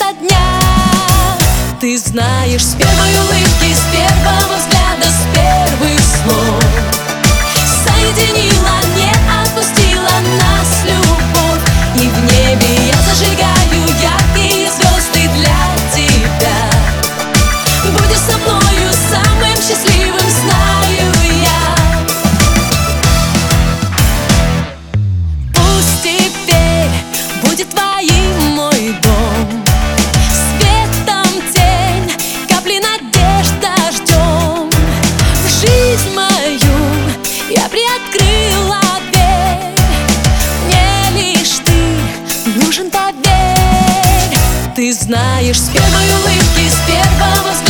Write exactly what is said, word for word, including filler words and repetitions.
ото дня. Ты знаешь, с первой улыбки, с первого взгляда, с первых слов соединила, не отпустила нас любовь. И в небе я зажигаю яркие звезды для тебя. Будешь со мною самым счастливым, знаю я. Пусть теперь будет твоим мой дом, светом тень, капли надежда ждем. В жизнь мою я приоткрыла дверь, мне лишь ты нужен, поверь. Ты знаешь, с первой улыбки, с первого взгляда